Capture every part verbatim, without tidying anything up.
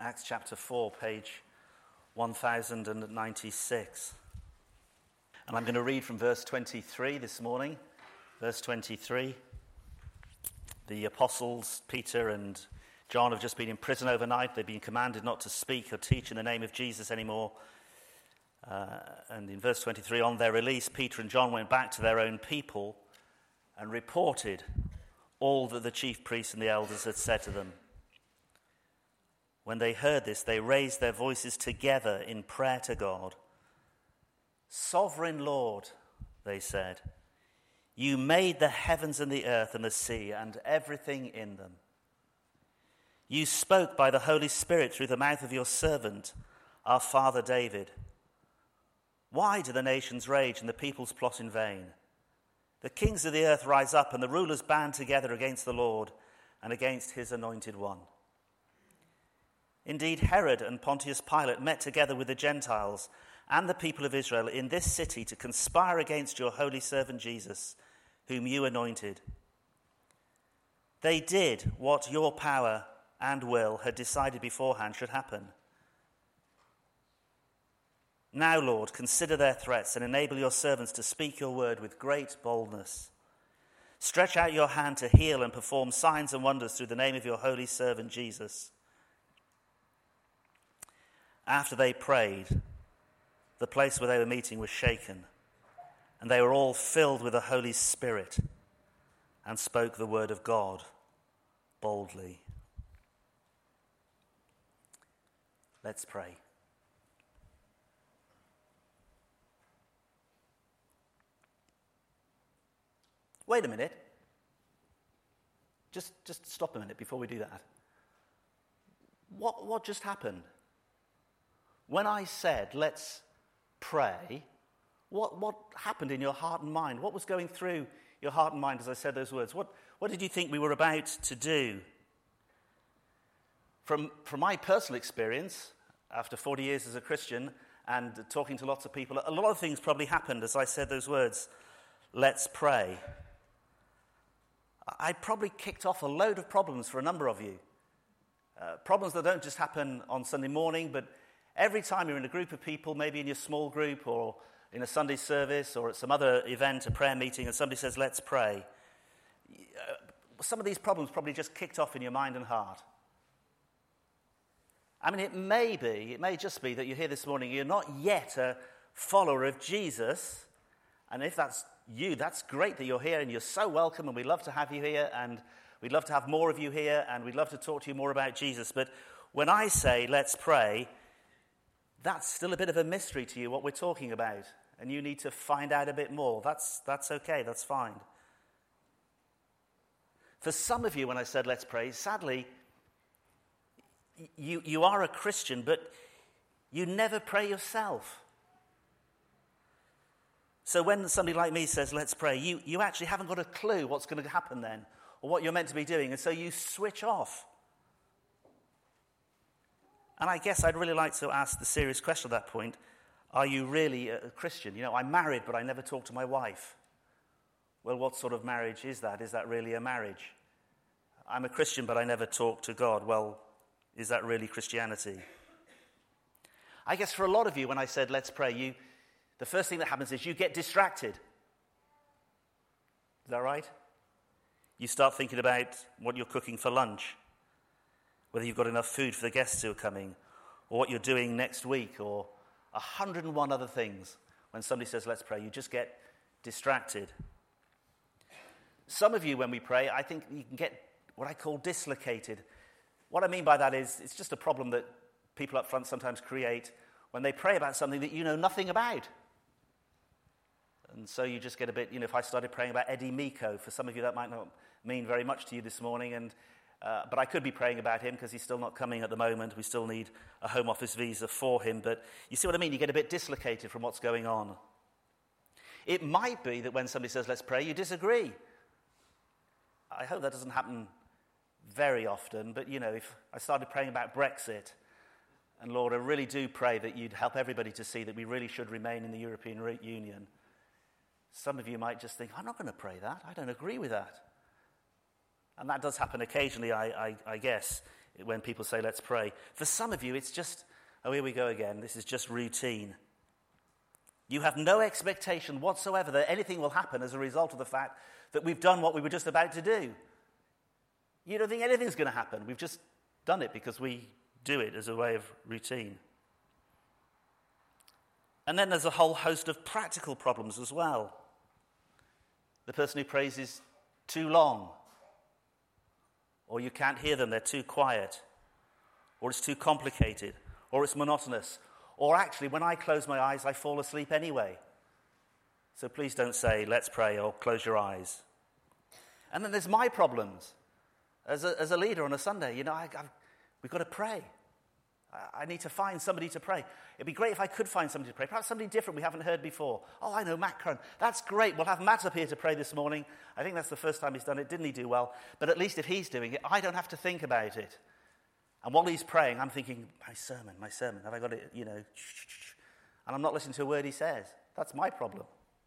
Acts chapter four, page one thousand ninety-six. And I'm going to read from verse twenty-three this morning. Verse twenty-three. The apostles, Peter and John, have just been in prison overnight. They've been commanded not to speak or teach in the name of Jesus anymore. Uh, and in verse twenty-three, on their release, Peter and John went back to their own people and reported all that the chief priests and the elders had said to them. When they heard this, they raised their voices together in prayer to God. Sovereign Lord, they said, you made the heavens and the earth and the sea and everything in them. You spoke by the Holy Spirit through the mouth of your servant, our father David. Why do the nations rage and the peoples plot in vain? The kings of the earth rise up and the rulers band together against the Lord and against his anointed one. Indeed, Herod and Pontius Pilate met together with the Gentiles and the people of Israel in this city to conspire against your holy servant Jesus, whom you anointed. They did what your power and will had decided beforehand should happen. Now, Lord, consider their threats and enable your servants to speak your word with great boldness. Stretch out your hand to heal and perform signs and wonders through the name of your holy servant Jesus. After they prayed, the place where they were meeting was shaken, and they were all filled with the Holy Spirit and spoke the word of God boldly. Let's pray. Wait a minute. Just, just stop a minute before we do that. What, what just happened? When I said, let's pray, what, what happened in your heart and mind? What was going through your heart and mind as I said those words? What, what did you think we were about to do? From, from my personal experience, after forty years as a Christian and talking to lots of people, a lot of things probably happened as I said those words, let's pray. I probably kicked off a load of problems for a number of you. Uh, problems that don't just happen on Sunday morning, but every time you're in a group of people, maybe in your small group or in a Sunday service or at some other event, a prayer meeting, and somebody says, let's pray, some of these problems probably just kicked off in your mind and heart. I mean, it may be, it may just be that you're here this morning, you're not yet a follower of Jesus, and if that's you, that's great that you're here and you're so welcome and we'd love to have you here and we'd love to have more of you here and we'd love to talk to you more about Jesus. But when I say, let's pray, that's still a bit of a mystery to you, what we're talking about. And you need to find out a bit more. That's, that's okay, that's fine. For some of you, when I said let's pray, sadly, you, you are a Christian, but you never pray yourself. So when somebody like me says let's pray, you, you actually haven't got a clue what's going to happen then, or what you're meant to be doing, and so you switch off. And I guess I'd really like to ask the serious question at that point, are you really a Christian? You know, I'm married, but I never talk to my wife. Well, what sort of marriage is that? Is that really a marriage? I'm a Christian, but I never talk to God. Well, is that really Christianity? I guess for a lot of you, when I said let's pray, you, the first thing that happens is you get distracted. Is that right? You start thinking about what you're cooking for lunch, whether you've got enough food for the guests who are coming, or what you're doing next week, or a hundred and one other things. When somebody says, let's pray, you just get distracted. Some of you, when we pray, I think you can get what I call dislocated. What I mean by that is, it's just a problem that people up front sometimes create when they pray about something that you know nothing about. And so you just get a bit, you know, if I started praying about Eddie Miko, for some of you that might not mean very much to you this morning, and Uh, but I could be praying about him because he's still not coming at the moment. We still need a Home Office visa for him. But you see what I mean? You get a bit dislocated from what's going on. It might be that when somebody says, let's pray, you disagree. I hope that doesn't happen very often. But, you know, if I started praying about Brexit, and Lord, I really do pray that you'd help everybody to see that we really should remain in the European Union. Some of you might just think, I'm not going to pray that. I don't agree with that. And that does happen occasionally, I, I, I guess, when people say, let's pray. For some of you, it's just, oh, here we go again. This is just routine. You have no expectation whatsoever that anything will happen as a result of the fact that we've done what we were just about to do. You don't think anything's going to happen. We've just done it because we do it as a way of routine. And then there's a whole host of practical problems as well. The person who prays is too long, or you can't hear them, they're too quiet, or it's too complicated, or it's monotonous, or actually when I close my eyes I fall asleep anyway. So please don't say, let's pray, or close your eyes. And then there's my problems. As a, as a leader on a Sunday, you know, I, I've, we've got to pray. I, I need to find somebody to pray. It'd be great if I could find somebody to pray. Perhaps somebody different we haven't heard before. Oh, I know, Matt Curran. That's great. We'll have Matt up here to pray this morning. I think that's the first time he's done it. Didn't he do well? But at least if he's doing it, I don't have to think about it. And while he's praying, I'm thinking, my sermon, my sermon. Have I got it, you know? And I'm not listening to a word he says. That's my problem.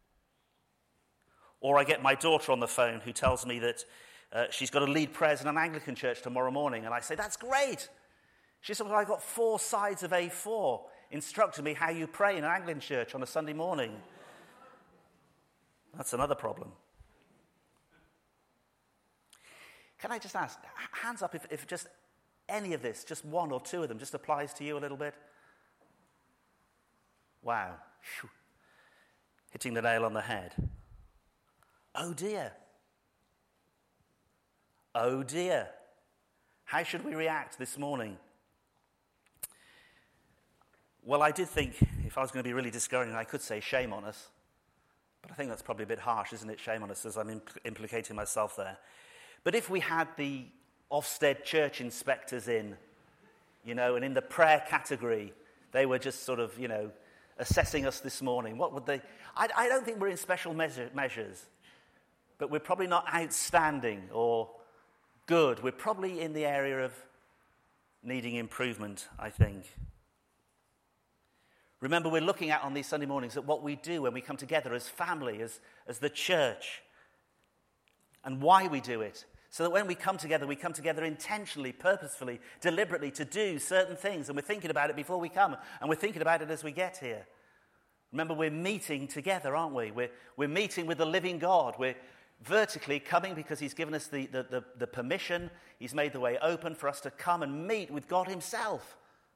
Or I get my daughter on the phone who tells me that Uh, she's got to lead prayers in an Anglican church tomorrow morning. And I say, that's great. She said, well, I've got four sides of A four instructing me how you pray in an Anglican church on a Sunday morning. That's another problem. Can I just ask, hands up if, if just any of this, just one or two of them, just applies to you a little bit? Wow. Whew. Hitting the nail on the head. Oh dear. Oh dear, how should we react this morning? Well, I did think if I was going to be really discouraging, I could say shame on us. But I think that's probably a bit harsh, isn't it? Shame on us, as I'm impl- implicating myself there. But if we had the Ofsted church inspectors in, you know, and in the prayer category, they were just sort of, you know, assessing us this morning, what would they... I, I don't think we're in special measure, measures, but we're probably not outstanding or good. We're probably in the area of needing improvement, I think. Remember, we're looking at on these Sunday mornings at what we do when we come together as family, as, as the church, and why we do it. So that when we come together, we come together intentionally, purposefully, deliberately to do certain things, and we're thinking about it before we come, and we're thinking about it as we get here. Remember, we're meeting together, aren't we? We're, we're meeting with the living God. We're vertically coming because he's given us the, the, the, the permission. He's made the way open for us to come and meet with God himself.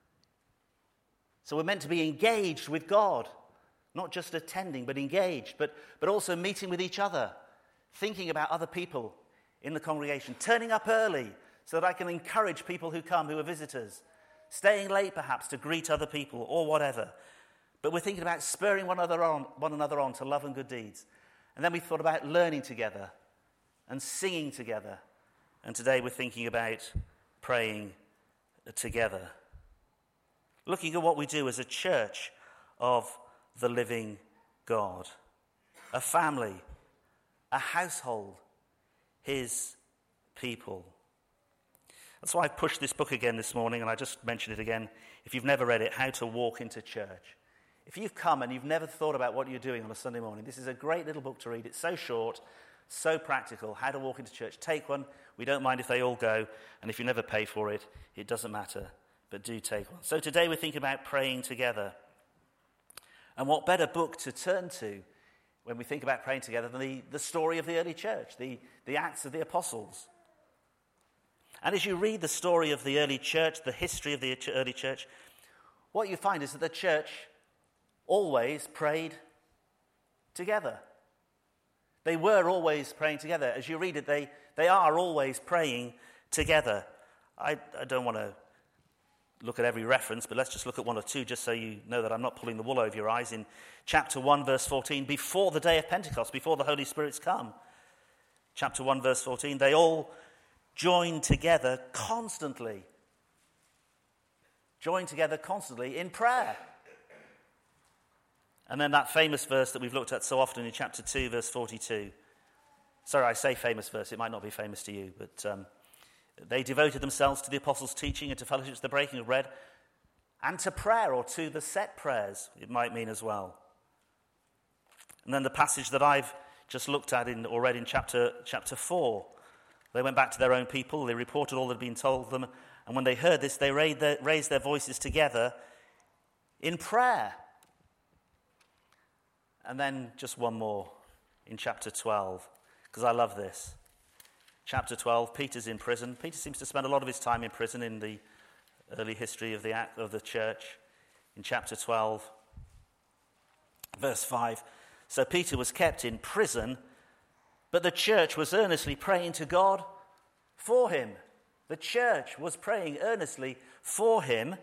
So we're meant to be engaged with God, not just attending, but engaged, but, but also meeting with each other, thinking about other people in the congregation, turning up early so that I can encourage people who come, who are visitors, staying late perhaps to greet other people or whatever. But we're thinking about spurring one another on, one another on to love and good deeds. And then we thought about learning together and singing together. And today we're thinking about praying together. Looking at what we do as a church of the living God. A family, a household, his people. That's why I pushed this book again this morning, and I just mentioned it again. If you've never read it, How to Walk into Church. If you've come and you've never thought about what you're doing on a Sunday morning, this is a great little book to read. It's so short, so practical. How to Walk into Church. Take one. We don't mind if they all go. And if you never pay for it, it doesn't matter. But do take one. So today we're thinking about praying together. And what better book to turn to when we think about praying together than the, the story of the early church, the, the Acts of the Apostles. And as you read the story of the early church, the history of the early church, what you find is that the church always prayed together. They were always praying together. As you read it, they, they are always praying together. I, I don't want to look at every reference, but let's just look at one or two just so you know that I'm not pulling the wool over your eyes. In chapter one, verse fourteen, before the day of Pentecost, before the Holy Spirit's come, chapter one, verse fourteen, they all joined together constantly. Joined together constantly in prayer. And then that famous verse that we've looked at so often in chapter two, verse forty-two. Sorry, I say famous verse. It might not be famous to you, but um, they devoted themselves to the apostles' teaching and to fellowship, to the breaking of bread, and to prayer, or to the set prayers, it might mean as well. And then the passage that I've just looked at in, or read in chapter, chapter four. They went back to their own people. They reported all that had been told them, And when they heard this, they raised their voices together in prayer. And then just one more in chapter twelve, because I love this. Chapter twelve, Peter's in prison. Peter seems to spend a lot of his time in prison in the early history of the act of the church. In chapter twelve, verse five, so Peter was kept in prison, but the church was earnestly praying to God for him. The church was praying earnestly for him.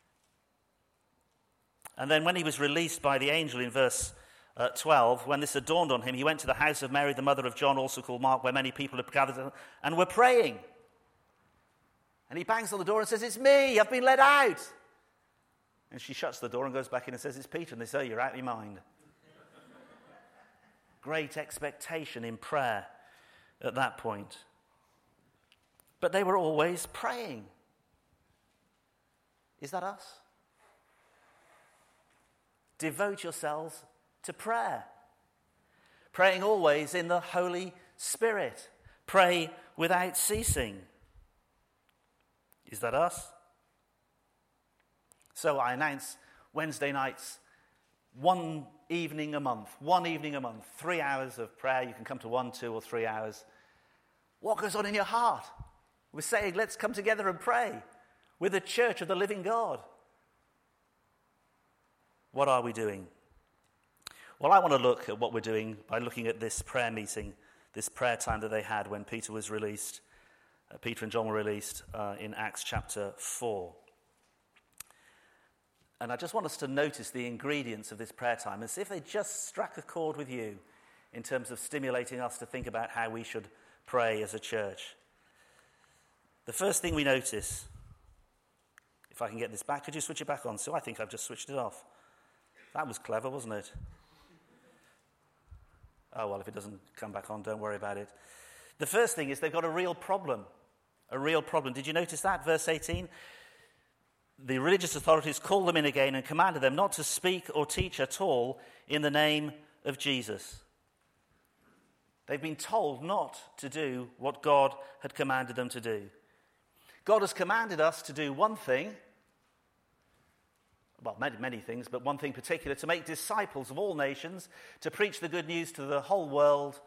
And then when he was released by the angel in verse uh, twelve, when this had dawned on him, he went to the house of Mary, the mother of John, also called Mark, where many people had gathered and were praying. And he bangs on the door and says, "It's me, I've been let out." And she shuts the door and goes back in and says, "It's Peter." And they say, "Oh, you're out of your mind." Great expectation in prayer at that point. But they were always praying. Is that us? Devote yourselves to prayer. Praying always in the Holy Spirit. Pray without ceasing. Is that us? So I announce Wednesday nights, one evening a month, one evening a month, three hours of prayer. You can come to one, two, or three hours. What goes on in your heart? We're saying, let's come together and pray with the church of the living God. What are we doing? Well, I want to look at what we're doing by looking at this prayer meeting, this prayer time that they had when Peter was released. Uh, Peter and John were released uh, in Acts chapter four. And I just want us to notice the ingredients of this prayer time and see if they just struck a chord with you in terms of stimulating us to think about how we should pray as a church. The first thing we notice, if I can get this back, could you switch it back on? So I think I've just switched it off. That was clever, wasn't it? Oh, well, if it doesn't come back on, don't worry about it. The first thing is they've got a real problem. A real problem. Did you notice that? Verse eighteen. The religious authorities called them in again and commanded them not to speak or teach at all in the name of Jesus. They've been told not to do what God had commanded them to do. God has commanded us to do one thing, well, many, many things, but one thing particular, to make disciples of all nations, to preach the good news to the whole world.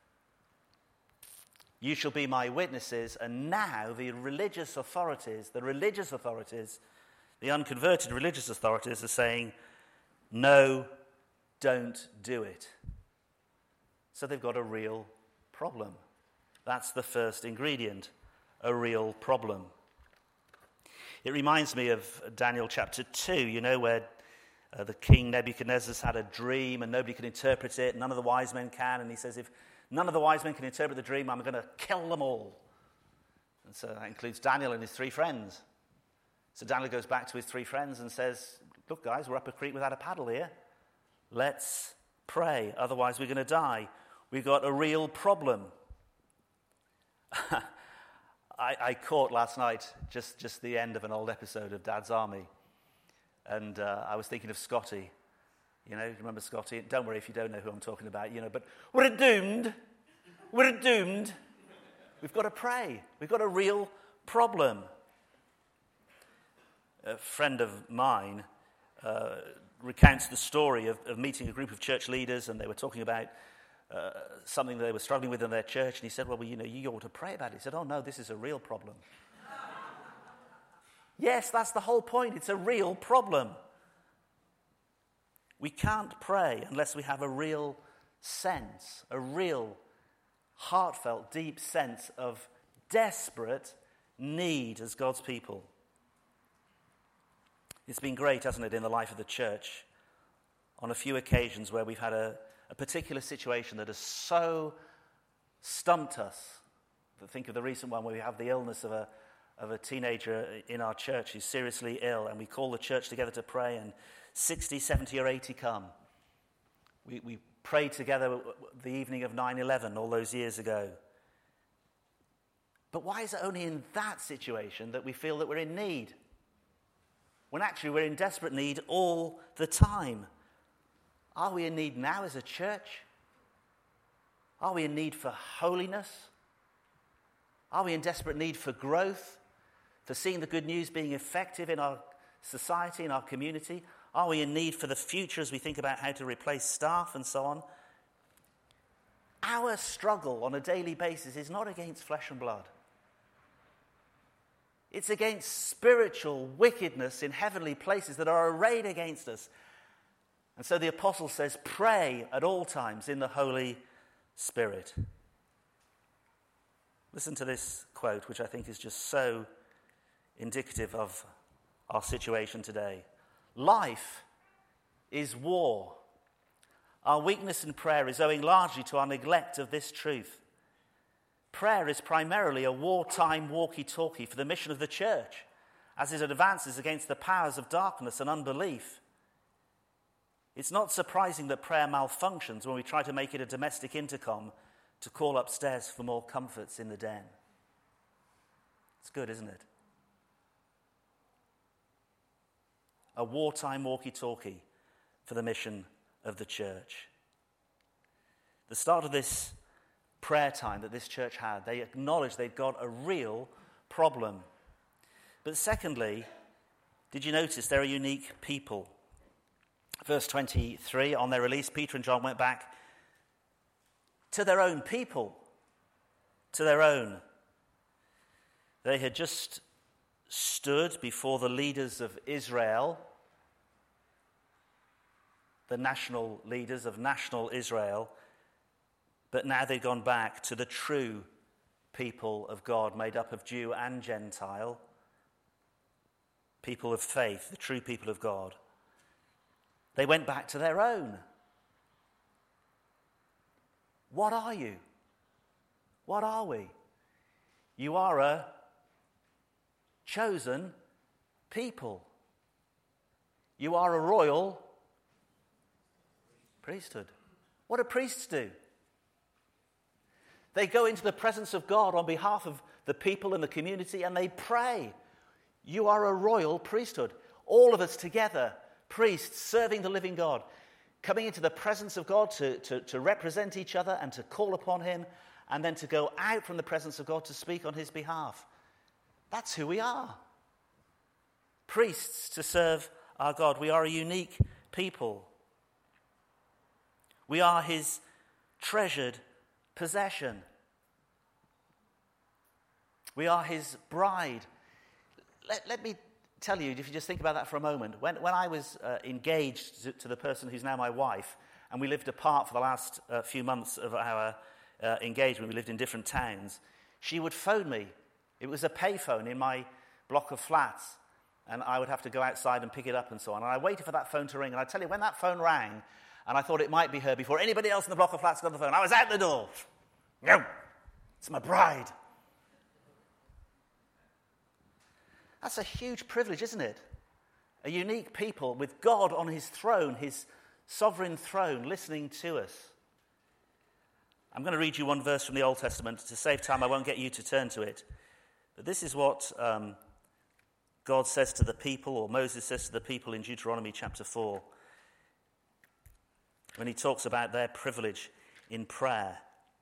You shall be my witnesses. And now the religious authorities, the religious authorities, the unconverted religious authorities are saying, no, don't do it. So they've got a real problem. That's the first ingredient, a real problem. It reminds me of Daniel chapter two, you know, where uh, the king Nebuchadnezzar's had a dream and nobody can interpret it, none of the wise men can, and he says, if none of the wise men can interpret the dream, I'm going to kill them all. And so that includes Daniel and his three friends. So Daniel goes back to his three friends and says, look guys, we're up a creek without a paddle here. Let's pray, otherwise we're going to die. We've got a real problem. I, I caught last night just, just the end of an old episode of Dad's Army. And uh, I was thinking of Scotty. You know, remember Scotty? Don't worry if you don't know who I'm talking about, you know, but we're doomed. We're doomed. We've got to pray. We've got a real problem. A friend of mine uh, recounts the story of, of meeting a group of church leaders, and they were talking about uh, something they were struggling with in their church, and he said, well, well, you know, you ought to pray about it. He said, oh, no, this is a real problem. Yes, that's the whole point. It's a real problem. We can't pray unless we have a real sense, a real heartfelt, deep sense of desperate need as God's people. It's been great, hasn't it, in the life of the church, on a few occasions where we've had a, a particular situation that has so stumped us. Think of the recent one where we have the illness of a of a teenager in our church who's seriously ill, and we call the church together to pray, and sixty, seventy, or eighty come. We, we prayed together the evening of nine eleven all those years ago. But why is it only in that situation that we feel that we're in need? When actually we're in desperate need all the time. Are we in need now as a church? Are we in need for holiness? Are we in desperate need for growth? for seeing the good news being effective in our society, in our community? Are we in need for the future as we think about how to replace staff and so on? Our struggle on a daily basis is not against flesh and blood. It's against spiritual wickedness in heavenly places that are arrayed against us. And so the apostle says, pray at all times in the Holy Spirit. Listen to this quote, which I think is just so indicative of our situation today. Life is war. Our weakness in prayer is owing largely to our neglect of this truth. Prayer is primarily a wartime walkie-talkie for the mission of the church as it advances against the powers of darkness and unbelief. It's not surprising that prayer malfunctions when we try to make it a domestic intercom to call upstairs for more comforts in the den. It's good, isn't it? A wartime walkie-talkie for the mission of the church. The start of this prayer time that this church had, they acknowledged they'd got a real problem. But secondly, did you notice they're a unique people? Verse twenty-three, on their release, Peter and John went back to their own people, to their own. They had just stood before the leaders of Israel, the national leaders of national Israel, but now they've gone back to the true people of God, made up of Jew and Gentile, people of faith, the true people of God. They went back to their own. What are you? What are we? You are a chosen people. You are a royal priesthood. What do priests do? They go into the presence of God on behalf of the people and the community and they pray. You are a royal priesthood. All of us together, priests serving the living God, coming into the presence of God to, to, to represent each other and to call upon him, and then to go out from the presence of God to speak on his behalf. That's who we are. Priests to serve our God. We are a unique people. We are his treasured possession. We are his bride. Let, let me tell you, if you just think about that for a moment, when, when I was uh, engaged to, to the person who's now my wife, and we lived apart for the last uh, few months of our uh, engagement, we lived in different towns, she would phone me. It was a payphone in my block of flats, and I would have to go outside and pick it up and so on. And I waited for that phone to ring, and I tell you, when that phone rang, and I thought it might be her before anybody else in the block of flats got the phone, I was out the door. No, it's my bride. That's a huge privilege, isn't it? A unique people with God on his throne, his sovereign throne, listening to us. I'm going to read you one verse from the Old Testament. To save time, I won't get you to turn to it. But this is what um, God says to the people, or Moses says to the people in Deuteronomy chapter four, when he talks about their privilege in prayer.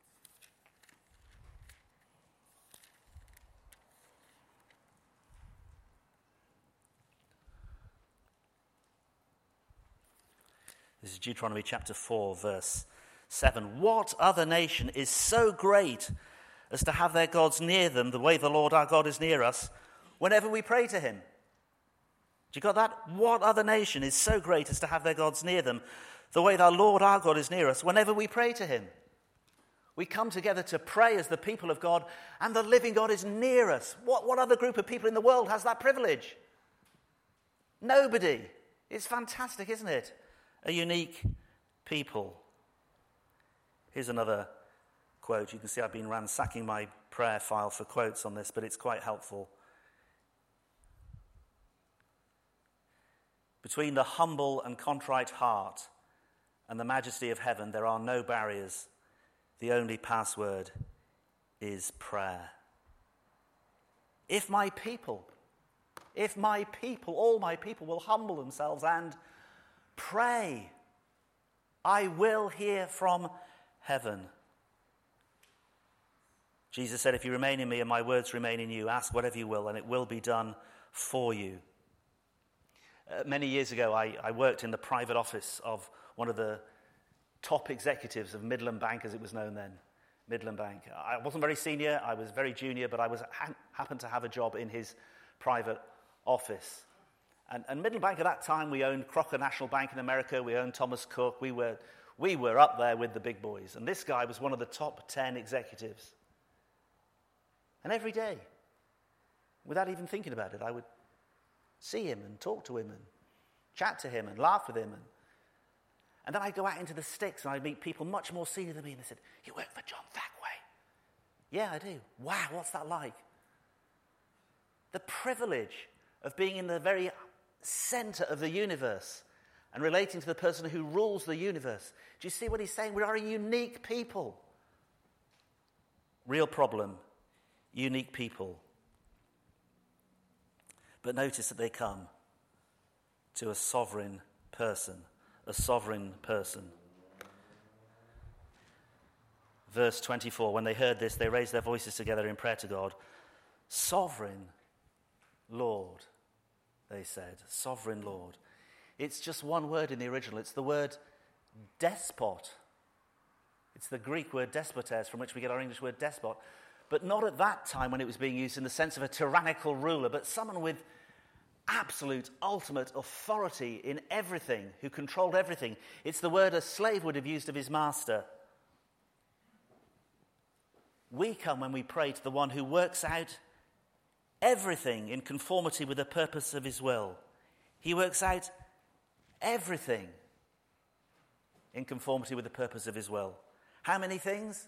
This is Deuteronomy chapter four, verse seven. What other nation is so great as to have their gods near them the way the Lord our God is near us whenever we pray to him? Do you got that? What other nation is so great as to have their gods near them the way the Lord our God is near us whenever we pray to him? We come together to pray as the people of God, and the living God is near us. What, what other group of people in the world has that privilege? Nobody. It's fantastic, isn't it? A unique people. Here's another quote. You can see I've been ransacking my prayer file for quotes on this, but it's quite helpful. Between the humble and contrite heart and the majesty of heaven, there are no barriers. The only password is prayer. If my people, if my people, all my people will humble themselves and pray, I will hear from heaven. Jesus said, if you remain in me and my words remain in you, ask whatever you will and it will be done for you. Uh, many years ago, I, I worked in the private office of one of the top executives of Midland Bank, as it was known then, Midland Bank. I wasn't very senior, I was very junior, but I was ha- happened to have a job in his private office. And, and Midland Bank at that time, we owned Crocker National Bank in America, we owned Thomas Cook, we were, we were up there with the big boys. And this guy was one of the top ten executives. And every day, without even thinking about it, I would see him and talk to him and chat to him and laugh with him. And, and then I'd go out into the sticks and I'd meet people much more senior than me and they said, you work for John Thackway? Yeah, I do. Wow, what's that like? The privilege of being in the very center of the universe and relating to the person who rules the universe. Do you see what he's saying? We are a unique people. Real problem, unique people. But notice that they come to a sovereign person, a sovereign person. Verse twenty-four, when they heard this, they raised their voices together in prayer to God. Sovereign Lord, they said. Sovereign Lord. It's just one word in the original. It's the word despot. It's the Greek word despotes, from which we get our English word despot. But not at that time when it was being used in the sense of a tyrannical ruler, but someone with absolute, ultimate authority in everything, who controlled everything. It's the word a slave would have used of his master. We come when we pray to the one who works out everything in conformity with the purpose of his will. He works out everything in conformity with the purpose of his will. How many things?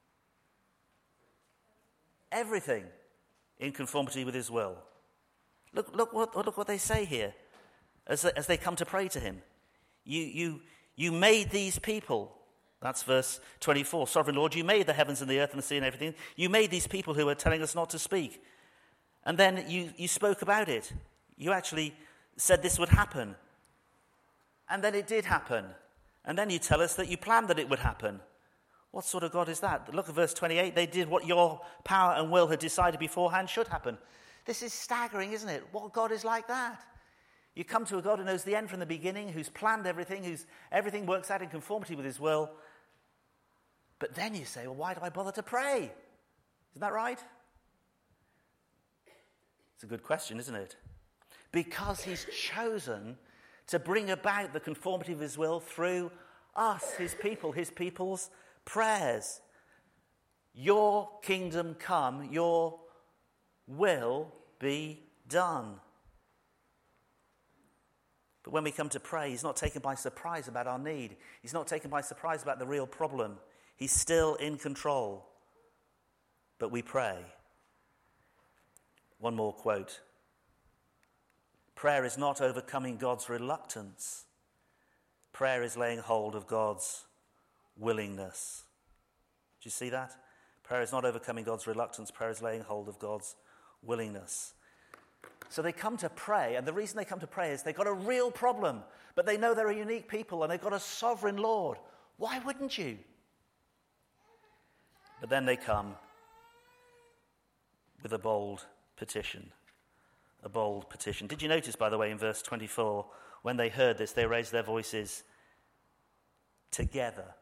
Everything in conformity with his will. Look, look what, look what they say here as they, as they come to pray to him. You, you, you made these people. That's verse twenty-four. Sovereign Lord, you made the heavens and the earth and the sea and everything. You made these people who are telling us not to speak. And then you, you spoke about it. You actually said this would happen. And then it did happen. And then you tell us that you planned that it would happen. What sort of God is that? Look at verse twenty-eight. They did what your power and will had decided beforehand should happen. This is staggering, isn't it? What God is like that? You come to a God who knows the end from the beginning, who's planned everything, who's everything works out in conformity with his will. But then you say, well, why do I bother to pray? Isn't that right? It's a good question, isn't it? Because he's chosen to bring about the conformity of his will through us, his people, his people's prayers. Your kingdom come, your will be done. But when we come to pray, he's not taken by surprise about our need. He's not taken by surprise about the real problem. He's still in control. But we pray. One more quote. Prayer is not overcoming God's reluctance. Prayer is laying hold of God's willingness. Do you see that? Prayer is not overcoming God's reluctance. Prayer is laying hold of God's willingness. So they come to pray, and the reason they come to pray is they've got a real problem, but they know they're a unique people, and they've got a sovereign Lord. Why wouldn't you? But then they come with a bold petition. A bold petition. Did you notice, by the way, in verse twenty-four, when they heard this, they raised their voices together.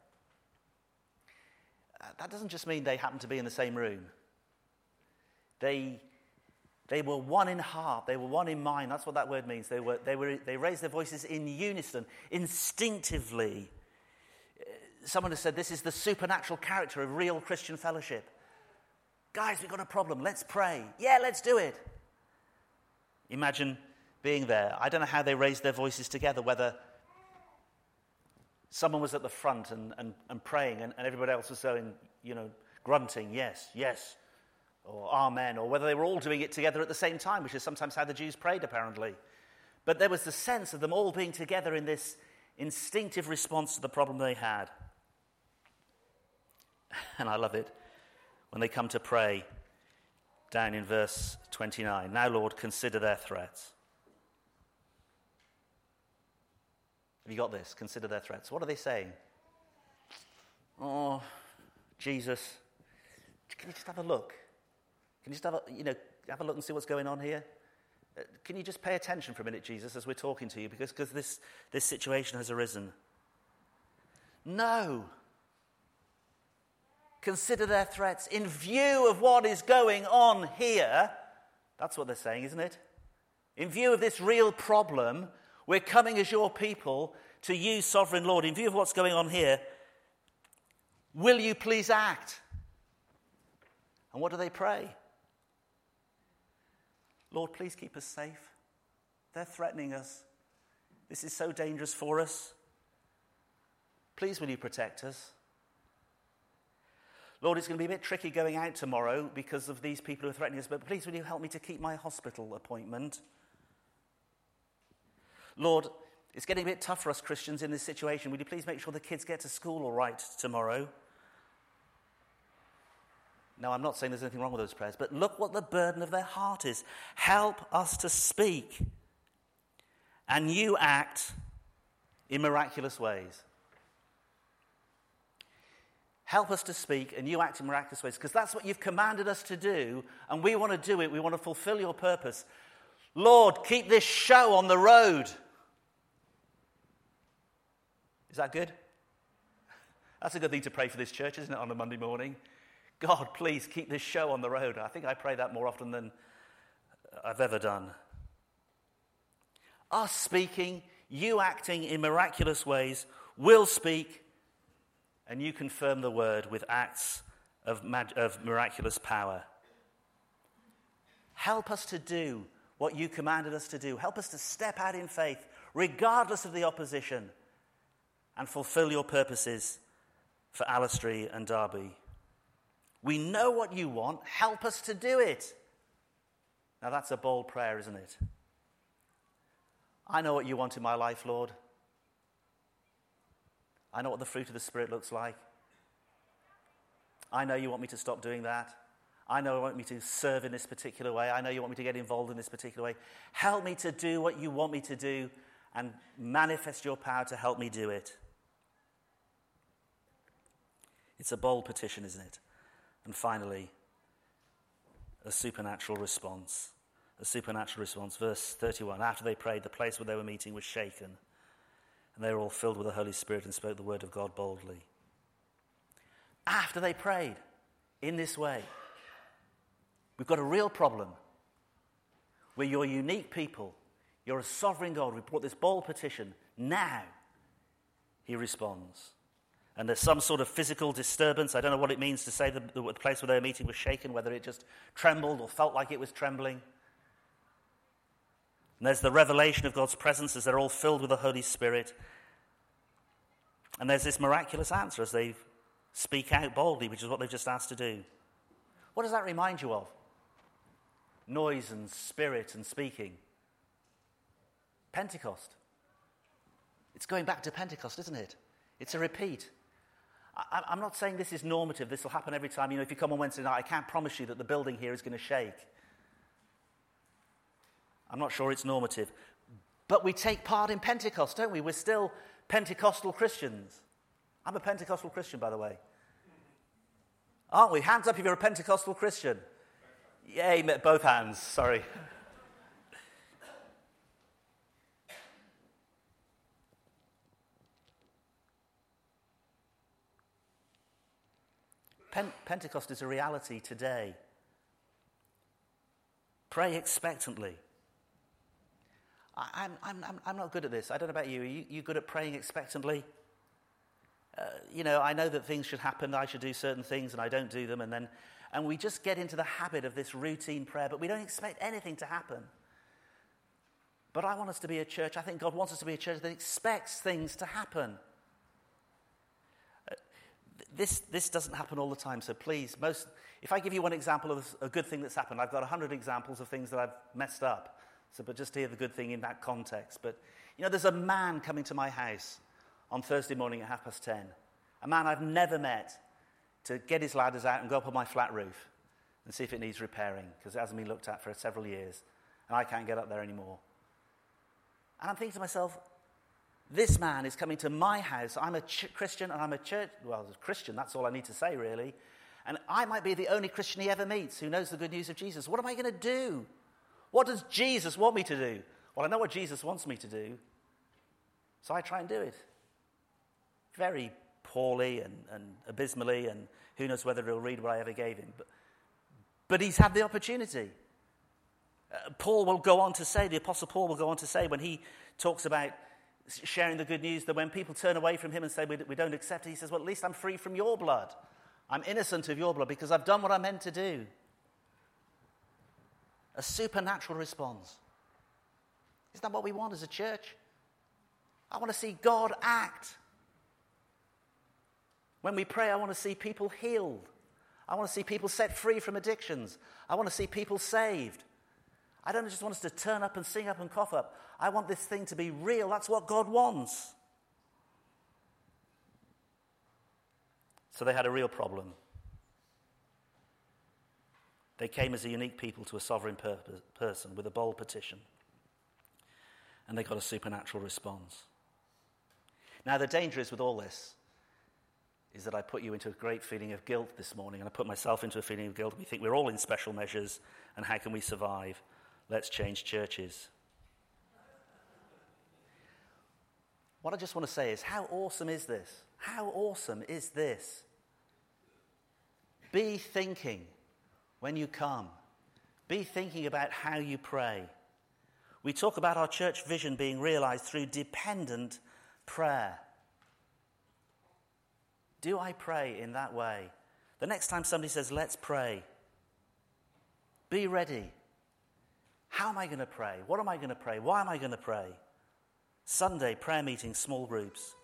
Uh, that doesn't just mean they happened to be in the same room. They, they were one in heart. They were one in mind. That's what that word means. They were, they were, they raised their voices in unison, instinctively. Someone has said this is the supernatural character of real Christian fellowship. Guys, we've got a problem. Let's pray. Yeah, let's do it. Imagine being there. I don't know how they raised their voices together, whether someone was at the front and, and, and praying and, and everybody else was saying, you know, grunting, yes, yes, or amen, or whether they were all doing it together at the same time, which is sometimes how the Jews prayed, apparently. But there was the sense of them all being together in this instinctive response to the problem they had. And I love it when they come to pray down in verse twenty-nine. Now, Lord, consider their threats. Have you got this? Consider their threats. What are they saying? Oh, Jesus, can you just have a look? Can you just have a, you know, have a look and see what's going on here? Uh, can you just pay attention for a minute, Jesus, as we're talking to you, because because this, this situation has arisen? No. Consider their threats in view of what is going on here. That's what they're saying, isn't it? In view of this real problem, we're coming as your people to you, Sovereign Lord. In view of what's going on here, will you please act? And what do they pray? Lord, please keep us safe. They're threatening us. This is so dangerous for us. Please, will you protect us? Lord, it's going to be a bit tricky going out tomorrow because of these people who are threatening us, but please, will you help me to keep my hospital appointment? Lord, it's getting a bit tough for us Christians in this situation. Will you please make sure the kids get to school all right tomorrow? No, I'm not saying there's anything wrong with those prayers, but look what the burden of their heart is. Help us to speak, and you act in miraculous ways. Help us to speak, and you act in miraculous ways, because that's what you've commanded us to do, and we want to do it. We want to fulfill your purpose. Lord, keep this show on the road. Is that good? That's a good thing to pray for this church, isn't it, on a Monday morning? God, please keep this show on the road. I think I pray that more often than I've ever done. Us speaking, you acting in miraculous ways, will speak, and you confirm the word with acts of, mag- of miraculous power. Help us to do what you commanded us to do. Help us to step out in faith, regardless of the opposition, and fulfill your purposes for Alistair and Derby. We know what you want. Help us to do it. Now that's a bold prayer, isn't it? I know what you want in my life, Lord. I know what the fruit of the Spirit looks like. I know you want me to stop doing that. I know you want me to serve in this particular way. I know you want me to get involved in this particular way. Help me to do what you want me to do and manifest your power to help me do it. It's a bold petition, isn't it? And finally, a supernatural response. A supernatural response. Verse thirty-one. After they prayed, the place where they were meeting was shaken, and they were all filled with the Holy Spirit and spoke the word of God boldly. After they prayed in this way, we've got a real problem. We're your unique people. You're a sovereign God. We brought this bold petition. Now, he responds. And there's some sort of physical disturbance. I don't know what it means to say the, the place where they were meeting was shaken, whether it just trembled or felt like it was trembling. And there's the revelation of God's presence as they're all filled with the Holy Spirit. And there's this miraculous answer as they speak out boldly, which is what they've just asked to do. What does that remind you of? Noise and spirit and speaking. Pentecost. It's going back to Pentecost, isn't it? It's a repeat. I, I'm not saying this is normative. This will happen every time. You know, if you come on Wednesday night, I can't promise you that the building here is going to shake. I'm not sure it's normative. But we take part in Pentecost, don't we? We're still Pentecostal Christians. I'm a Pentecostal Christian, by the way. Aren't we? Hands up if you're a Pentecostal Christian. Yay, both hands. Sorry. Pen- Pentecost is a reality today. Pray expectantly. I, I'm, I'm, I'm not good at this. I don't know about you. Are you, you good at praying expectantly? Uh, you know, I know that things should happen. I should do certain things, and I don't do them. And then, and we just get into the habit of this routine prayer, but we don't expect anything to happen. But I want us to be a church. I think God wants us to be a church that expects things to happen. Uh, this this doesn't happen all the time. So please, most if I give you one example of a good thing that's happened, I've got a hundred examples of things that I've messed up. So, but just hear the good thing in that context. But, you know, there's a man coming to my house on Thursday morning at half past ten. A man I've never met, to get his ladders out and go up on my flat roof and see if it needs repairing, because it hasn't been looked at for several years, and I can't get up there anymore. And I'm thinking to myself, this man is coming to my house. I'm a ch- Christian, and I'm a church, well, a Christian, that's all I need to say, really. And I might be the only Christian he ever meets who knows the good news of Jesus. What am I going to do? What does Jesus want me to do? Well, I know what Jesus wants me to do, so I try and do it. Very poorly and, and abysmally, and who knows whether he'll read what I ever gave him. But, but he's had the opportunity. Uh, Paul will go on to say, the Apostle Paul will go on to say, when he talks about sharing the good news, that when people turn away from him and say, we, we don't accept it, he says, well, at least I'm free from your blood. I'm innocent of your blood because I've done what I'm meant to do. A supernatural response. Isn't that what we want as a church? I want to see God act. When we pray, I want to see people healed. I want to see people set free from addictions. I want to see people saved. I don't just want us to turn up and sing up and cough up. I want this thing to be real. That's what God wants. So they had a real problem. They came as a unique people to a sovereign purpose, person with a bold petition. And they got a supernatural response. Now, the danger is with all this is that I put you into a great feeling of guilt this morning, and I put myself into a feeling of guilt. We think we're all in special measures, and how can we survive? Let's change churches. What I just want to say is, how awesome is this? How awesome is this? Be thinking when you come. Be thinking about how you pray. We talk about our church vision being realized through dependent prayer. Do I pray in that way? The next time somebody says, let's pray, be ready. How am I going to pray? What am I going to pray? Why am I going to pray? Sunday, prayer meetings, small groups.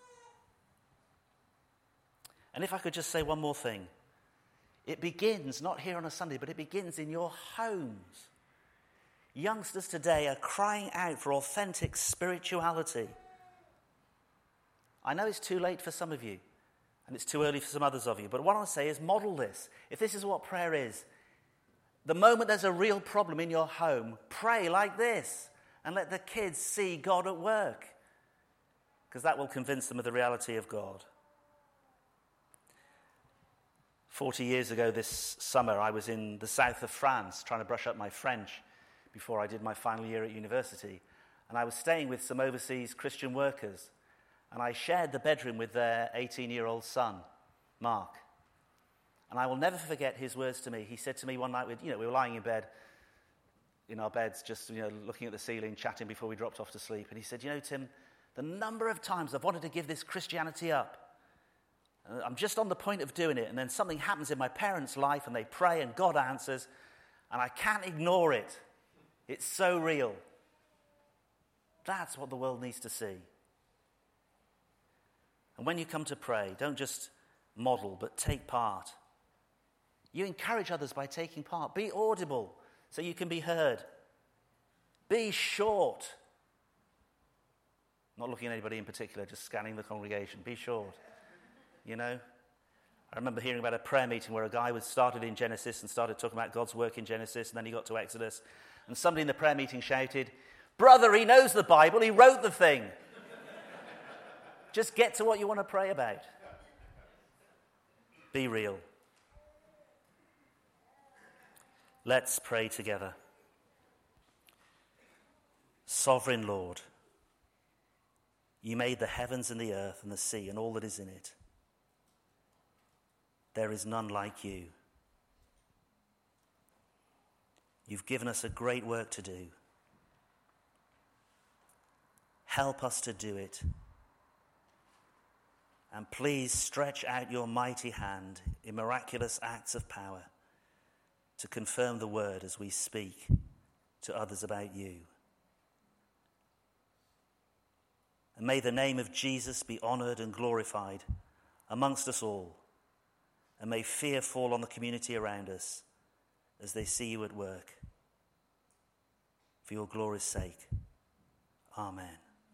And if I could just say one more thing. It begins, not here on a Sunday, but it begins in your homes. Youngsters today are crying out for authentic spirituality. I know it's too late for some of you, and it's too early for some others of you, but what I want to say is model this. If this is what prayer is, the moment there's a real problem in your home, pray like this, and let the kids see God at work, because that will convince them of the reality of God. Forty years ago this summer, I was in the south of France trying to brush up my French before I did my final year at university. And I was staying with some overseas Christian workers. And I shared the bedroom with their eighteen-year-old son, Mark. And I will never forget his words to me. He said to me one night, with, you know, we were lying in bed, in our beds, just, you know, looking at the ceiling, chatting before we dropped off to sleep. And he said, you know, Tim, the number of times I've wanted to give this Christianity up. I'm just on the point of doing it, and then something happens in my parents' life, and they pray, and God answers, and I can't ignore it. It's so real. That's what the world needs to see. And when you come to pray, don't just model, but take part. You encourage others by taking part. Be audible so you can be heard. Be short. Not looking at anybody in particular, just scanning the congregation. Be short. You know, I remember hearing about a prayer meeting where a guy was started in Genesis and started talking about God's work in Genesis, and then he got to Exodus, and somebody in the prayer meeting shouted, "Brother, he knows the Bible, he wrote the thing." Just get to what you want to pray about. Be real. Let's pray together. Sovereign Lord, you made the heavens and the earth and the sea and all that is in it. There is none like you. You've given us a great work to do. Help us to do it. And please stretch out your mighty hand in miraculous acts of power to confirm the word as we speak to others about you. And may the name of Jesus be honored and glorified amongst us all. And may fear fall on the community around us as they see you at work. For your glory's sake. Amen.